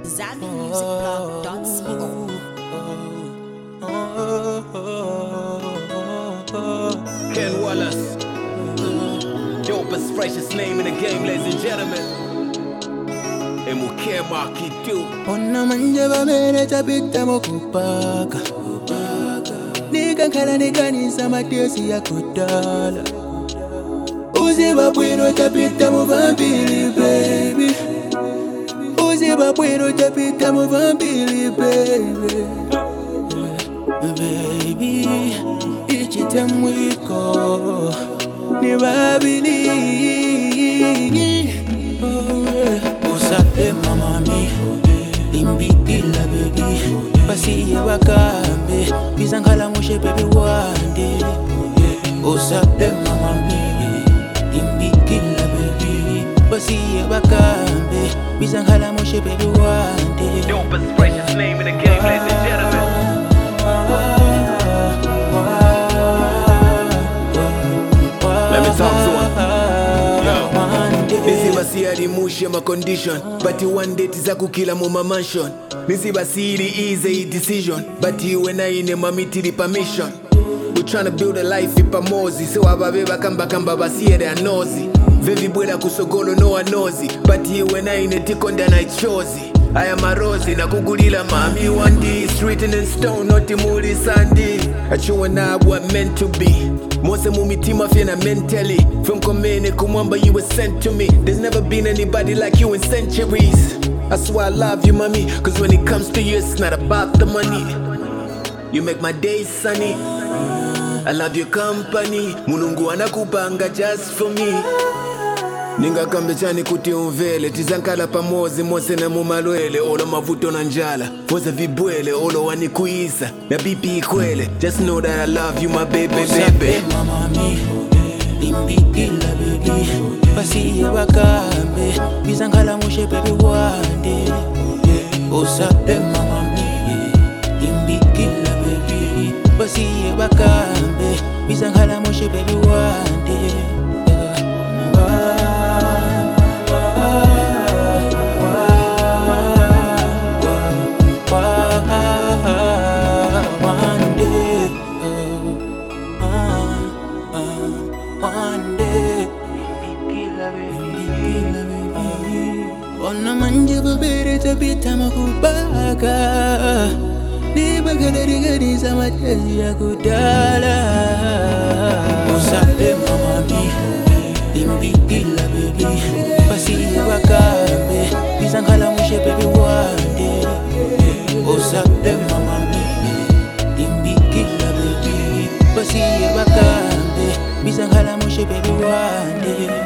ZambianMusicBlog.co. Ken Wallace, dopest, freshest name in the game, ladies and gentlemen. And we'll care Marky too. Ona manje bamene tapita mokupaka Nikankhala nikanisa matesi ya kudala Uziba bwino tapita muvambili baby Uziba bwino tapita muvambili baby Baby, ichite mwiko ni babili Usape mamami Imbitila baby Basiye bakambe Bizankhala mushe baby wande Usape mamami Imbitila baby Basiye bakambe Bizankhala mushe baby wande Dopest, freshest name in the game, ladies and gentlemen. Let me talk to him. Nisibasiri mushe my condition, but you one day tizakukila muma mansion. Nisibasiri is a decision, but you and I in a mamitiri permission. We tryna build a life ipamozi, so ababe bakamba basiye they are nosy. Vevi bwela kusogolo no one nosy, but you and I in a tikonda na chozi. I am a rose na kugulila mami one day, it's written in stone, not imuli sandi. That you and I were meant to be. Mose mumitima fena mentally. From Komene Kumwamba you were sent to me. There's never been anybody like you in centuries. That's why I love you, mommy. Cause when it comes to you, it's not about the money. You make my days sunny. I love your company. Mulungu anakupanga just for me. Ninga kambe chani kuti umvele tizankala pamozi mose na mumalwele olo mavuto na njala voza vibwele olo wanikuisa na bipi ikwele. Just know that I love you my baby baby. Mamami Imbitila baby Basiye bakambe Bizankhala mushe baby wande Usape mamami Imbitila baby Basiye bakambe Bizankhala mushe baby wande One day, ona manje babere tapita makupaka Nibagala riganiza matezi ya kudala Usape mamami Imbitila baby Basiye bakambe Bizankhala mushe baby wande Usape mamami Imbitila baby Basiye bakambe Bizankhala mushe baby wande